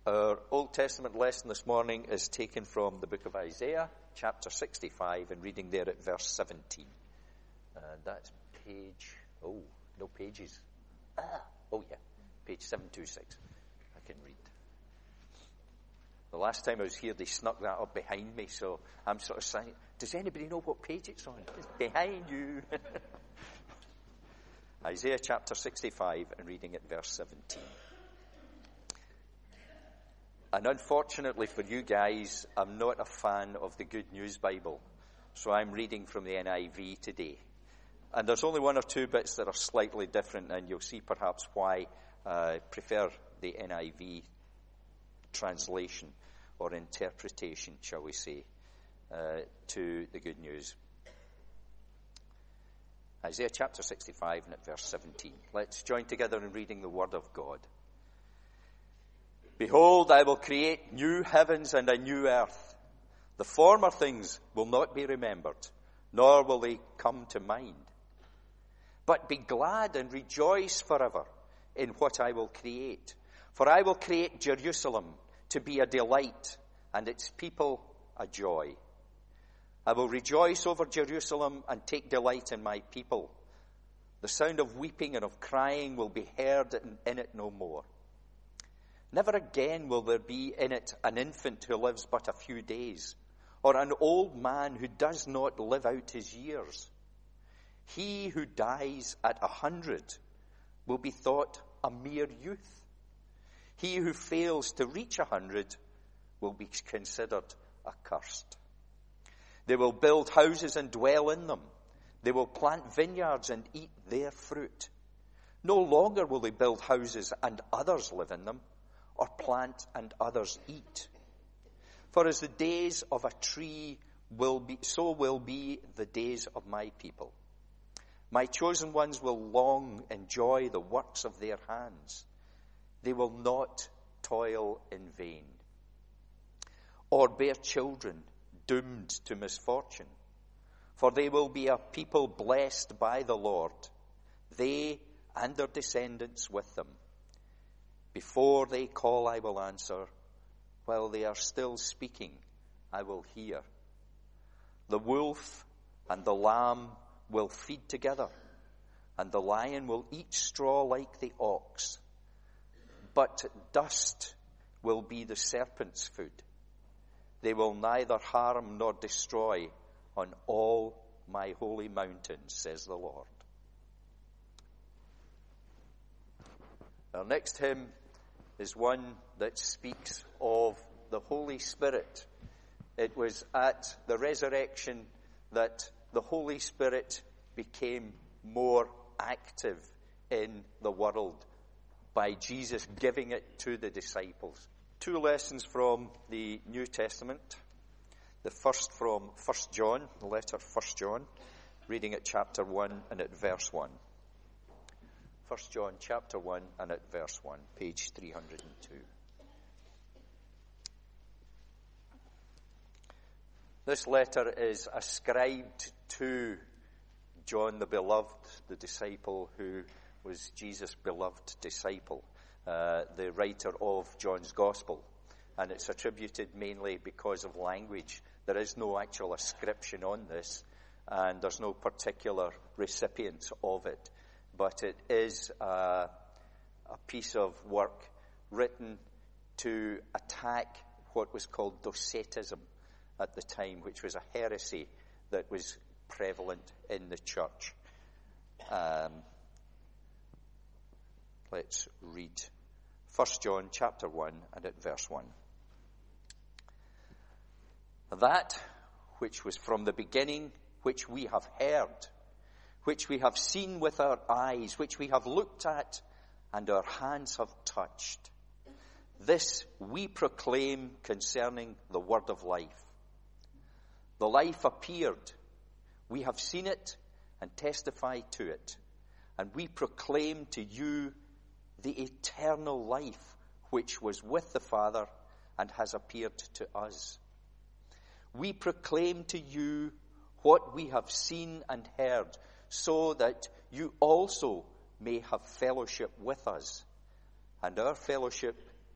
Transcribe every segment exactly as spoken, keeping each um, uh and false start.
Our Old Testament lesson this morning is taken from the book of Isaiah, chapter sixty-five, and reading there at verse seventeen. And that's page, oh, no pages. Ah, oh yeah, page seven twenty-six. I can read. The last time I was here, they snuck that up behind me, so I'm sort of saying, does anybody know what page it's on? It's behind you. Isaiah chapter sixty-five, and reading at verse seventeen. And unfortunately for you guys, I'm not a fan of the Good News Bible, so I'm reading from the N I V today. And there's only one or two bits that are slightly different, and you'll see perhaps why I prefer the N I V translation or interpretation, shall we say, uh, to the Good News. Isaiah chapter sixty-five and at verse seventeen. Let's join together in reading the Word of God. Behold, I will create new heavens and a new earth. The former things will not be remembered, nor will they come to mind. But be glad and rejoice forever in what I will create. For I will create Jerusalem to be a delight, and its people a joy. I will rejoice over Jerusalem and take delight in my people. The sound of weeping and of crying will be heard in it no more. Never again will there be in it an infant who lives but a few days, or an old man who does not live out his years. He who dies at a hundred will be thought a mere youth. He who fails to reach a hundred will be considered accursed. They will build houses and dwell in them. They will plant vineyards and eat their fruit. No longer will they build houses and others live in them, or plant and others eat. For as the days of a tree will be, so will be the days of my people. My chosen ones will long enjoy the works of their hands. They will not toil in vain, or bear children doomed to misfortune. For they will be a people blessed by the Lord, they and their descendants with them. Before they call, I will answer. While they are still speaking, I will hear. The wolf and the lamb will feed together, and the lion will eat straw like the ox. But dust will be the serpent's food. They will neither harm nor destroy on all my holy mountains, says the Lord. Our next hymn is one that speaks of the Holy Spirit. It was at the resurrection that the Holy Spirit became more active in the world by Jesus giving it to the disciples. Two lessons from the New Testament. The first from First John, the letter First John, reading at chapter one and at verse one. First John chapter one and at verse one, page three hundred two. This letter is ascribed to John the Beloved, the disciple who was Jesus' beloved disciple, uh, the writer of John's Gospel. And it's attributed mainly because of language. There is no actual ascription on this, and there's no particular recipients of it. But it is uh, a piece of work written to attack what was called Docetism at the time, which was a heresy that was prevalent in the church. Um, let's read First John chapter one and at verse one. That which was from the beginning, which we have heard, which we have seen with our eyes, which we have looked at, and our hands have touched. This we proclaim concerning the word of life. The life appeared. We have seen it and testify to it. And we proclaim to you the eternal life which was with the Father and has appeared to us. We proclaim to you what we have seen and heard, so that you also may have fellowship with us. And our fellowship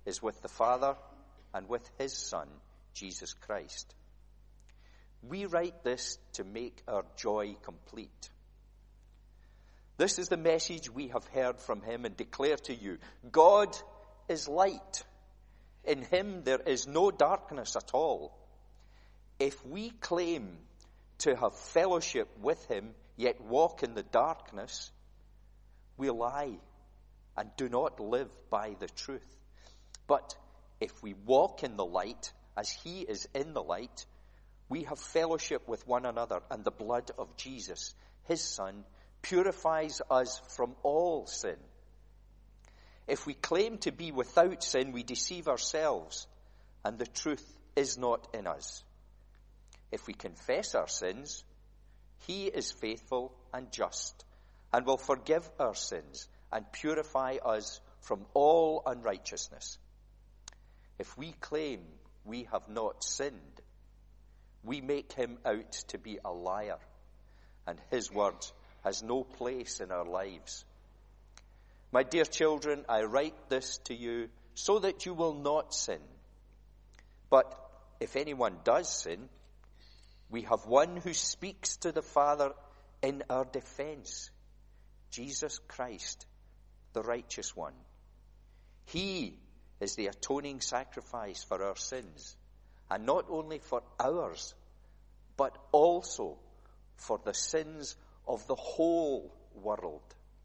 is with the Father and with his Son, Jesus Christ. We write this to make our joy complete. This is the message we have heard from him and declare to you. God is light. In him there is no darkness at all. If we claim to have fellowship with him, yet walk in the darkness, we lie and do not live by the truth. But if we walk in the light, as he is in the light, we have fellowship with one another, and the blood of Jesus, his Son, purifies us from all sin. If we claim to be without sin, we deceive ourselves, and the truth is not in us. If we confess our sins, he is faithful and just, and will forgive our sins and purify us from all unrighteousness. If we claim we have not sinned, we make him out to be a liar, and his word has no place in our lives. My dear children, I write this to you so that you will not sin. But if anyone does sin, we have one who speaks to the Father in our defense, Jesus Christ, the righteous one. He is the atoning sacrifice for our sins, and not only for ours, but also for the sins of the whole world.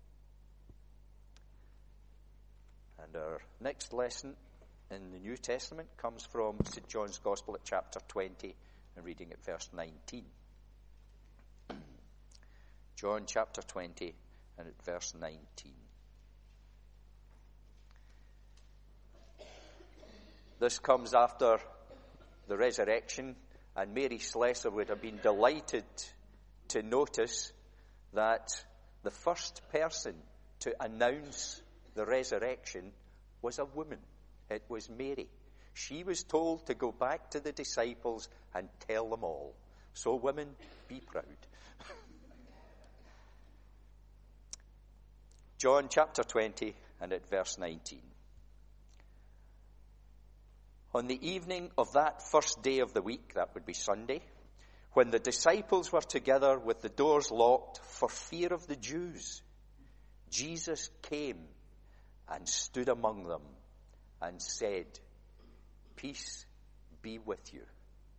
And our next lesson in the New Testament comes from Saint John's Gospel at chapter twenty, and reading at verse nineteen. John chapter twenty and at verse nineteen. This comes after the resurrection, and Mary Slessor would have been delighted to notice that the first person to announce the resurrection was a woman. It was Mary. She was told to go back to the disciples and tell them all. So women, be proud. John chapter twenty and at verse nineteen. On the evening of that first day of the week, that would be Sunday, when the disciples were together with the doors locked for fear of the Jews, Jesus came and stood among them and said, "Peace be with you."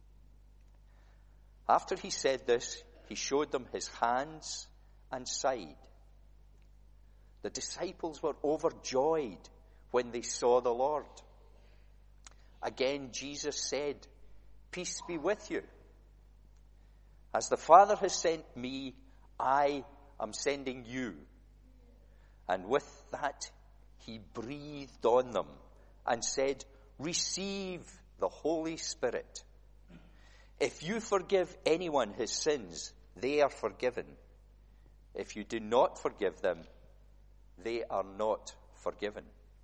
After he said this, he showed them his hands and side. The disciples were overjoyed when they saw the Lord. Again, Jesus said, "Peace be with you. As the Father has sent me, I am sending you." And with that, he breathed on them and said, "Receive the Holy Spirit. If you forgive anyone his sins, they are forgiven. If you do not forgive them, they are not forgiven."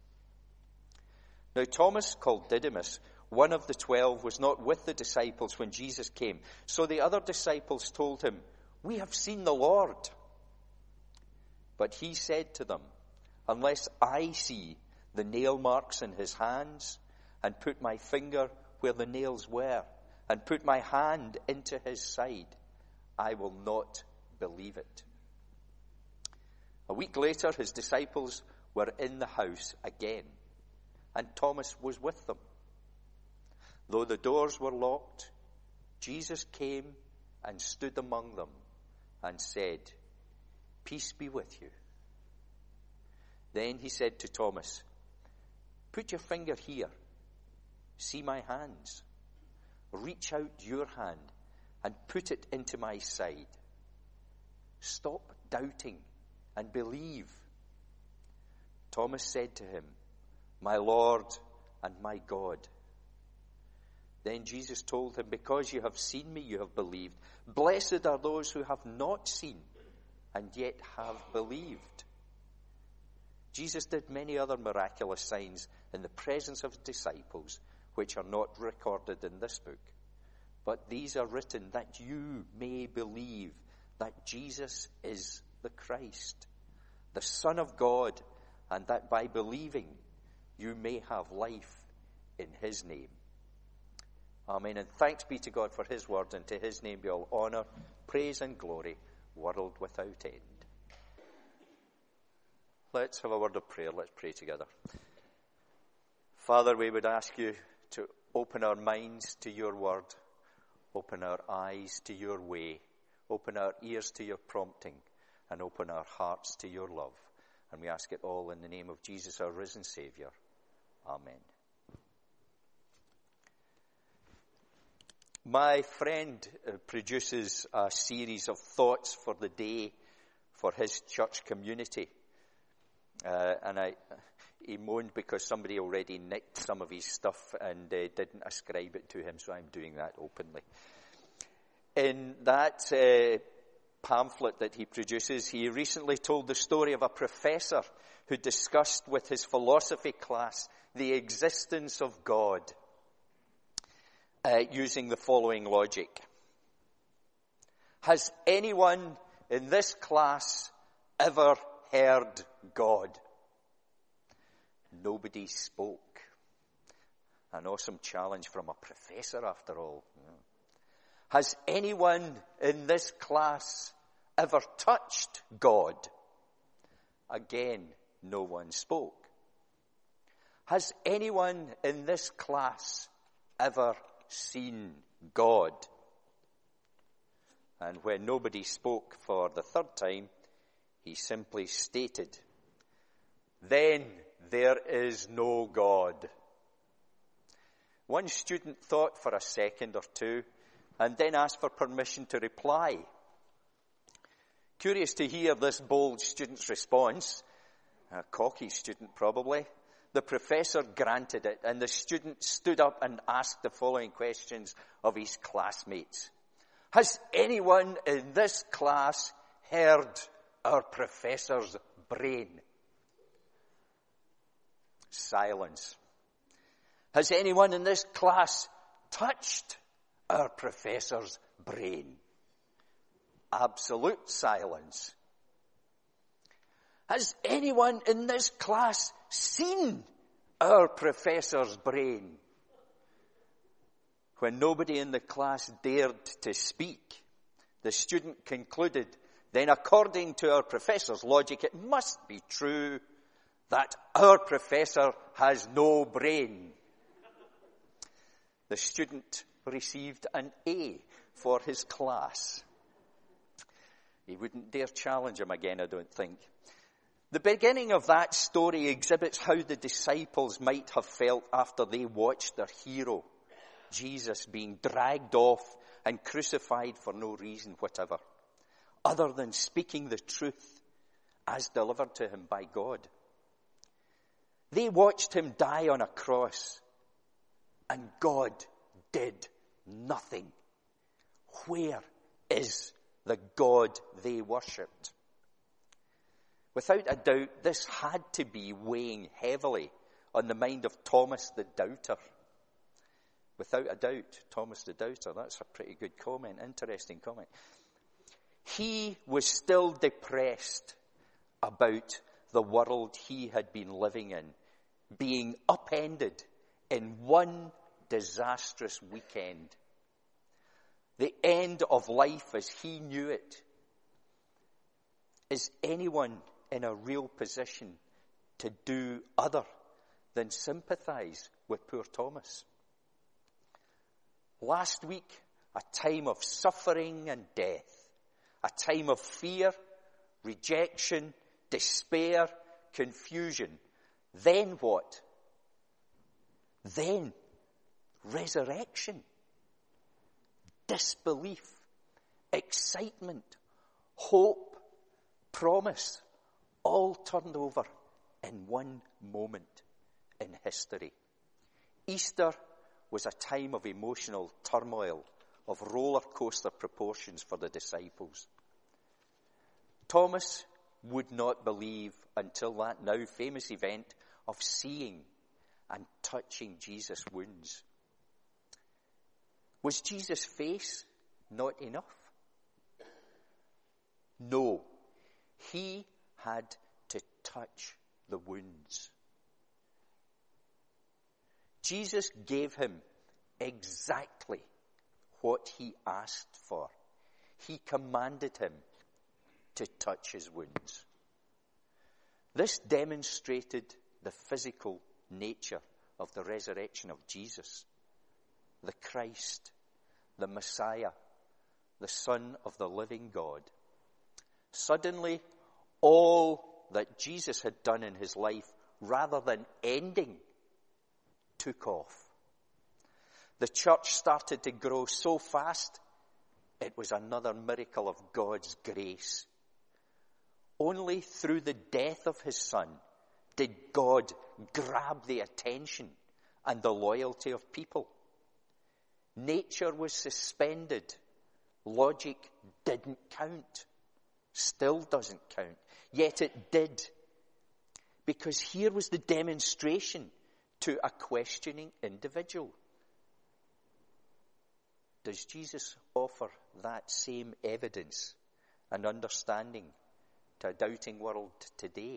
Now Thomas, called Didymus, one of the twelve, was not with the disciples when Jesus came. So the other disciples told him, "We have seen the Lord." But he said to them, "Unless I see the nail marks in his hands, and put my finger where the nails were, and put my hand into his side, I will not believe it." A week later, his disciples were in the house again, and Thomas was with them. Though the doors were locked, Jesus came and stood among them and said, "Peace be with you." Then he said to Thomas, "Put your finger here. See my hands. Reach out your hand and put it into my side. Stop doubting and believe." Thomas said to him, "My Lord and my God." Then Jesus told him, "Because you have seen me, you have believed. Blessed are those who have not seen and yet have believed." Jesus did many other miraculous signs in the presence of his disciples, which are not recorded in this book. But these are written that you may believe that Jesus is the Christ, the Son of God, and that by believing you may have life in his name. Amen. And thanks be to God for his word, and to his name be all honour, praise and glory, world without end. Let's have a word of prayer. Let's pray together. Father, we would ask you to open our minds to your word, open our eyes to your way, open our ears to your prompting, and open our hearts to your love. And we ask it all in the name of Jesus, our risen Saviour. Amen. My friend uh, produces a series of thoughts for the day for his church community. Uh, and I, he moaned because somebody already nicked some of his stuff and uh, didn't ascribe it to him, so I'm doing that openly. In that uh, pamphlet that he produces, he recently told the story of a professor who discussed with his philosophy class the existence of God, uh, using the following logic. Has anyone in this class ever heard God? Nobody spoke. An awesome challenge from a professor, after all. Has anyone in this class ever touched God? Again, no one spoke. Has anyone in this class ever seen God? And when nobody spoke for the third time, he simply stated, then there is no God. One student thought for a second or two and then asked for permission to reply. Curious to hear this bold student's response, a cocky student probably, the professor granted it, and the student stood up and asked the following questions of his classmates. Has anyone in this class heard our professor's brain? Silence. Has anyone in this class touched our professor's brain? Absolute silence. Has anyone in this class seen our professor's brain? When nobody in the class dared to speak, the student concluded, then according to our professor's logic, it must be true that our professor has no brain. The student received an A for his class. He wouldn't dare challenge him again, I don't think. The beginning of that story exhibits how the disciples might have felt after they watched their hero, Jesus, being dragged off and crucified for no reason whatever, other than speaking the truth as delivered to him by God. They watched him die on a cross, and God did nothing. Where is the God they worshipped? Without a doubt, this had to be weighing heavily on the mind of Thomas the Doubter. Without a doubt, Thomas the Doubter, that's a pretty good comment, interesting comment. He was still depressed about the world he had been living in, being upended in one disastrous weekend. The end of life as he knew it. Is anyone in a real position to do other than sympathize with poor Thomas? Last week, a time of suffering and death, a time of fear, rejection, despair, confusion. Then what? Then resurrection, disbelief, excitement, hope, promise, all turned over in one moment in history. Easter was a time of emotional turmoil, of roller coaster proportions for the disciples. Thomas would not believe until that now famous event of seeing and touching Jesus' wounds. Was Jesus' face not enough? No. He had to touch the wounds. Jesus gave him exactly what he asked for. He commanded him to touch his wounds. This demonstrated the physical nature of the resurrection of Jesus, the Christ, the Messiah, the Son of the living God. Suddenly, all that Jesus had done in his life, rather than ending, took off. The church started to grow so fast, it was another miracle of God's grace. Only through the death of his Son did God grab the attention and the loyalty of people. Nature was suspended. Logic didn't count. Still doesn't count. Yet it did. Because here was the demonstration to a questioning individual. Does Jesus offer that same evidence and understanding to a doubting world today?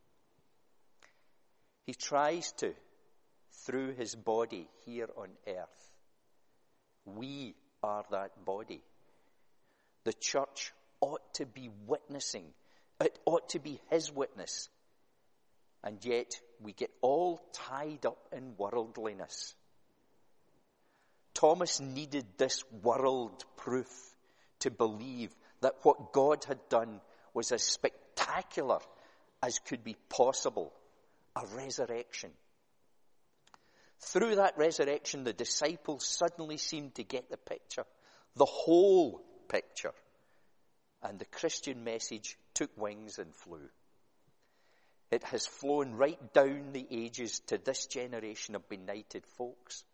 He tries to, through his body here on earth. We are that body. The church ought to be witnessing. It ought to be his witness. And yet we get all tied up in worldliness. Thomas needed this world proof to believe that what God had done was as spectacular as could be possible, a resurrection. Through that resurrection, the disciples suddenly seemed to get the picture, the whole picture, and the Christian message took wings and flew. It has flown right down the ages to this generation of benighted folks.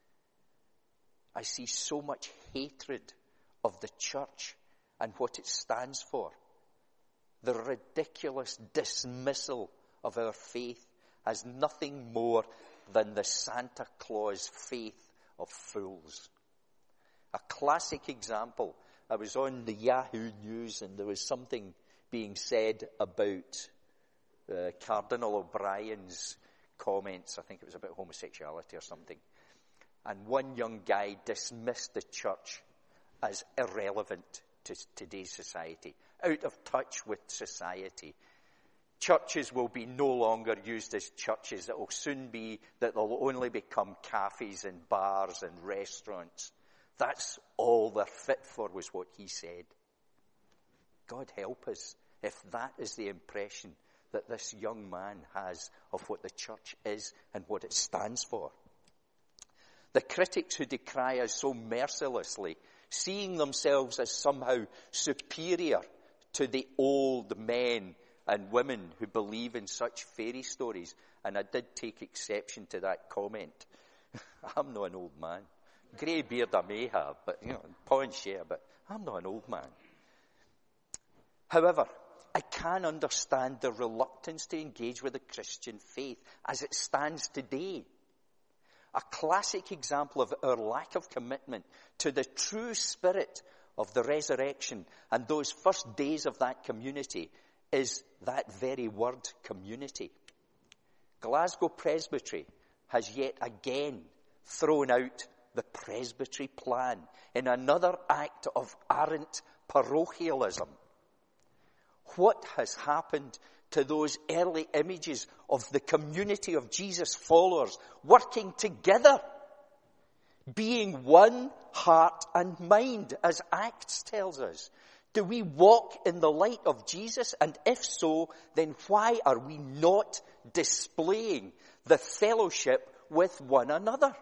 I see so much hatred of the church and what it stands for. The ridiculous dismissal of our faith as nothing more than the Santa Claus faith of fools. A classic example. I was on the Yahoo News and there was something being said about uh, Cardinal O'Brien's comments. I think it was about homosexuality or something. And one young guy dismissed the church as irrelevant to today's society, out of touch with society. Churches will be no longer used as churches. It will soon be that they'll only become cafes and bars and restaurants. That's all they're fit for, was what he said. God help us if that is the impression that this young man has of what the church is and what it stands for. The critics who decry us so mercilessly, seeing themselves as somehow superior to the old men and women who believe in such fairy stories. And I did take exception to that comment. I'm not an old man. Grey beard I may have, but, you know, paunch hair, but I'm not an old man. However, I can understand the reluctance to engage with the Christian faith as it stands today. A classic example of our lack of commitment to the true spirit of the resurrection and those first days of that community is that very word, community. Glasgow Presbytery has yet again thrown out the presbytery plan in another act of arrant parochialism. What has happened to those early images of the community of Jesus' followers working together, being one heart and mind, as Acts tells us? Do we walk in the light of Jesus? And if so, then why are we not displaying the fellowship with one another?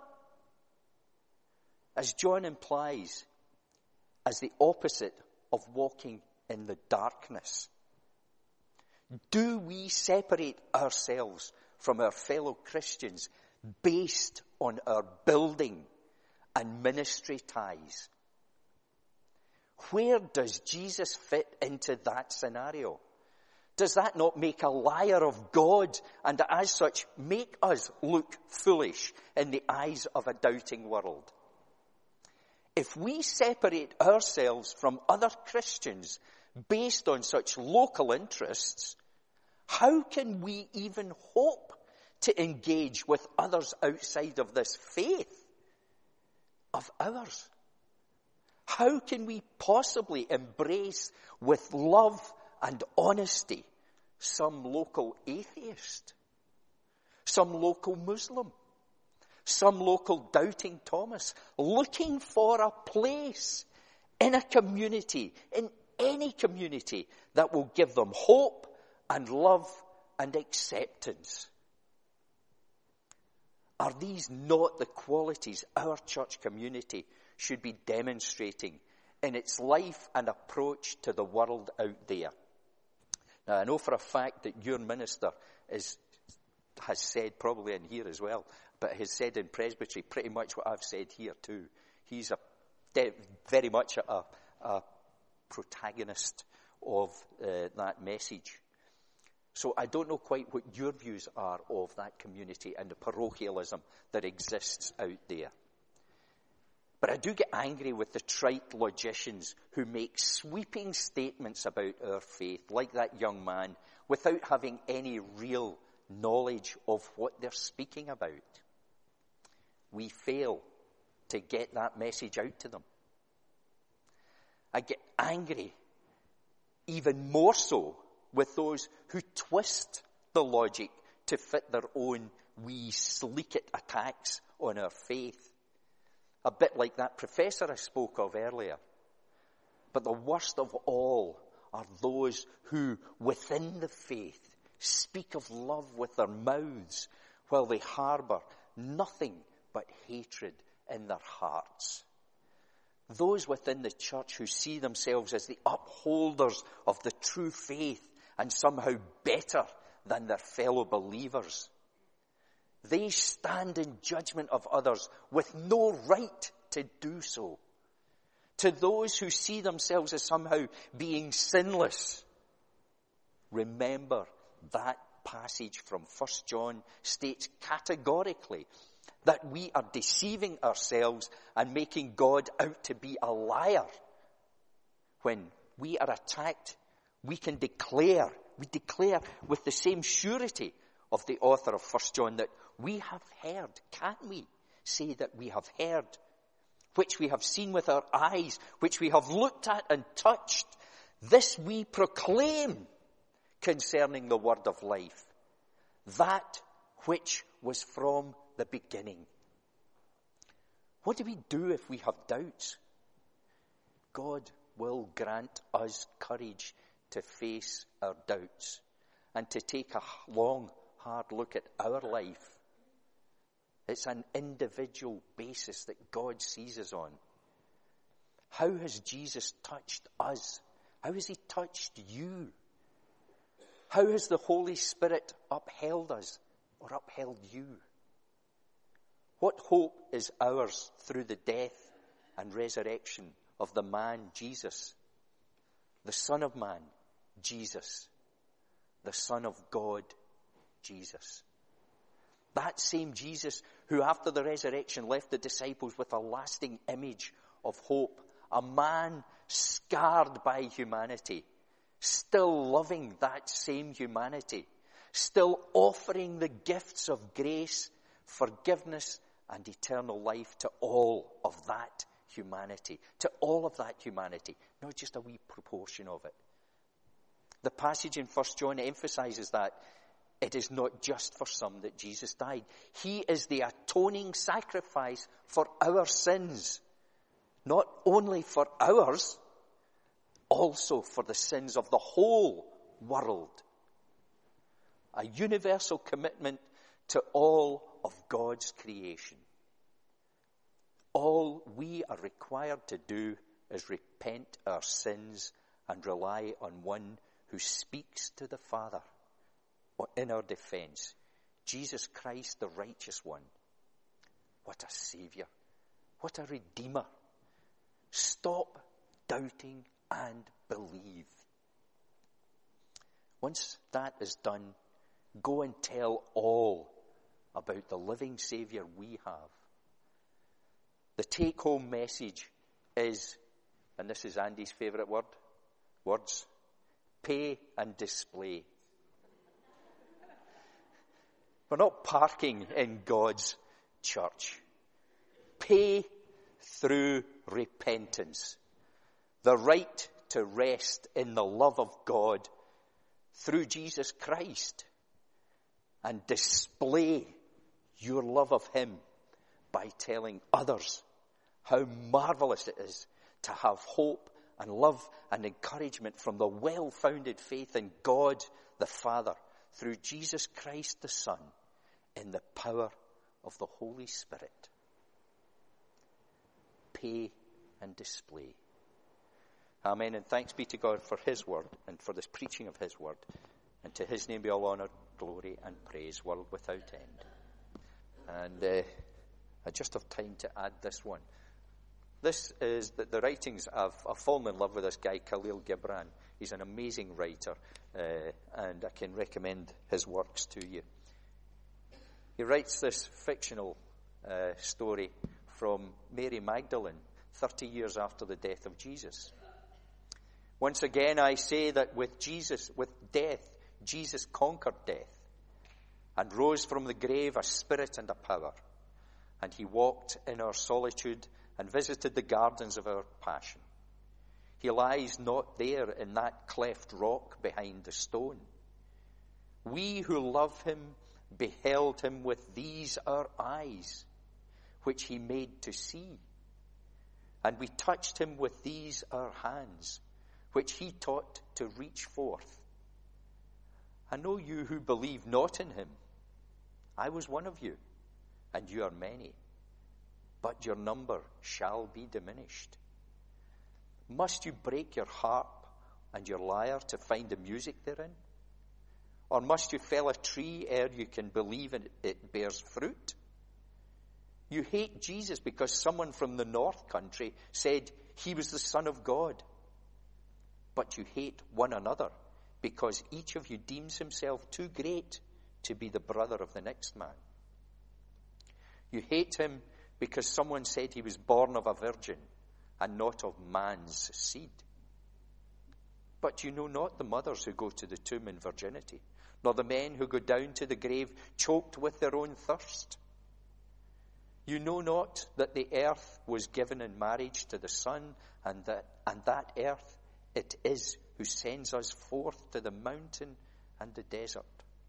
As John implies, as the opposite of walking in the darkness. Do we separate ourselves from our fellow Christians based on our building and ministry ties? Where does Jesus fit into that scenario? Does that not make a liar of God and as such make us look foolish in the eyes of a doubting world? If we separate ourselves from other Christians based on such local interests, how can we even hope to engage with others outside of this faith of ours? How can we possibly embrace with love and honesty some local atheist, some local Muslim, some local doubting Thomas, looking for a place in a community, in any community, that will give them hope and love and acceptance? Are these not the qualities our church community should be demonstrating in its life and approach to the world out there? Now, I know for a fact that your minister is, has said, probably in here as well, but has said in presbytery pretty much what I've said here too. He's a, very much a, a protagonist of uh, that message. So I don't know quite what your views are of that community and the parochialism that exists out there. But I do get angry with the trite logicians who make sweeping statements about our faith, like that young man, without having any real knowledge of what they're speaking about. We fail to get that message out to them. I get angry even more so with those who twist the logic to fit their own wee sleek-it attacks on our faith. A bit like that professor I spoke of earlier. But the worst of all are those who, within the faith, speak of love with their mouths while they harbour nothing but hatred in their hearts. Those within the church who see themselves as the upholders of the true faith and somehow better than their fellow believers. They stand in judgment of others with no right to do so. To those who see themselves as somehow being sinless, remember that passage from First John states categorically that we are deceiving ourselves and making God out to be a liar. When we are attacked, we can declare, we declare with the same surety of the author of First John that we have heard. Can't we say that we have heard? Which we have seen with our eyes, which we have looked at and touched. This we proclaim concerning the word of life. That which was from the beginning. What do we do if we have doubts? God will grant us courage to face our doubts and to take a long, hard look at our life. It's an individual basis that God sees us on. How has Jesus touched us? How has he touched you? How has the Holy Spirit upheld us or upheld you? What hope is ours through the death and resurrection of the man Jesus, the Son of Man, Jesus, the Son of God, Jesus? That same Jesus who after the resurrection left the disciples with a lasting image of hope, a man scarred by humanity, still loving that same humanity, still offering the gifts of grace, forgiveness, and eternal life to all of that humanity, to all of that humanity, not just a wee proportion of it. The passage in First John emphasizes that it is not just for some that Jesus died. He is the atoning sacrifice for our sins. Not only for ours, also for the sins of the whole world. A universal commitment to all of God's creation. All we are required to do is repent our sins and rely on one who speaks to the Father in our defense, Jesus Christ, the righteous one. What a Savior. What a Redeemer. Stop doubting and believe. Once that is done, go and tell all about the living Savior we have. The take-home message is, and this is Andy's favourite word, words, pay and display. We're not parking in God's church. Pay through repentance. The right to rest in the love of God through Jesus Christ. And display your love of him by telling others how marvelous it is to have hope and love and encouragement from the well-founded faith in God the Father through Jesus Christ the Son in the power of the Holy Spirit. Pay and display. Amen. And thanks be to God for his word and for this preaching of his word. And to his name be all honor, glory and praise, world without end. And uh, I just have time to add this one. This is the, the writings. I've, I've fallen in love with this guy, Khalil Gibran. He's an amazing writer, uh, and I can recommend his works to you. He writes this fictional uh, story from Mary Magdalene, thirty years after the death of Jesus. Once again, I say that with Jesus, with death, Jesus conquered death and rose from the grave a spirit and a power. And he walked in our solitude and visited the gardens of our passion. He lies not there in that cleft rock behind the stone. We who love him beheld him with these our eyes, which he made to see. And we touched him with these our hands, which he taught to reach forth. I know you who believe not in him. I was one of you, and you are many, but your number shall be diminished. Must you break your harp and your lyre to find the music therein? Or must you fell a tree ere you can believe in it bears fruit? You hate Jesus because someone from the north country said he was the Son of God. But you hate one another because each of you deems himself too great to be the brother of the next man. You hate him because someone said he was born of a virgin and not of man's seed. But you know not the mothers who go to the tomb in virginity, nor the men who go down to the grave choked with their own thirst. You know not that the earth was given in marriage to the Son, and that, and that earth it is who sends us forth to the mountain and the desert.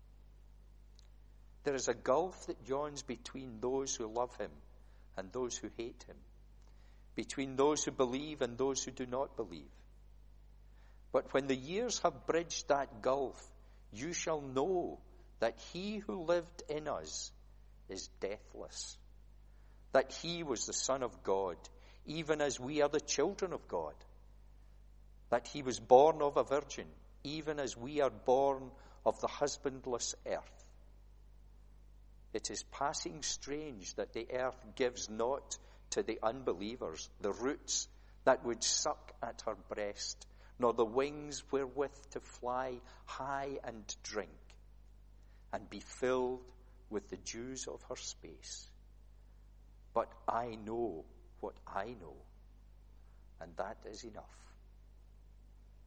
There is a gulf that yawns between those who love him and those who hate him, between those who believe and those who do not believe. But when the years have bridged that gulf, you shall know that he who lived in us is deathless, that he was the Son of God, even as we are the children of God, that he was born of a virgin, even as we are born of the husbandless earth. It is passing strange that the earth gives not to the unbelievers the roots that would suck at her breast, nor the wings wherewith to fly high and drink, and be filled with the dews of her space. But I know what I know, and that is enough.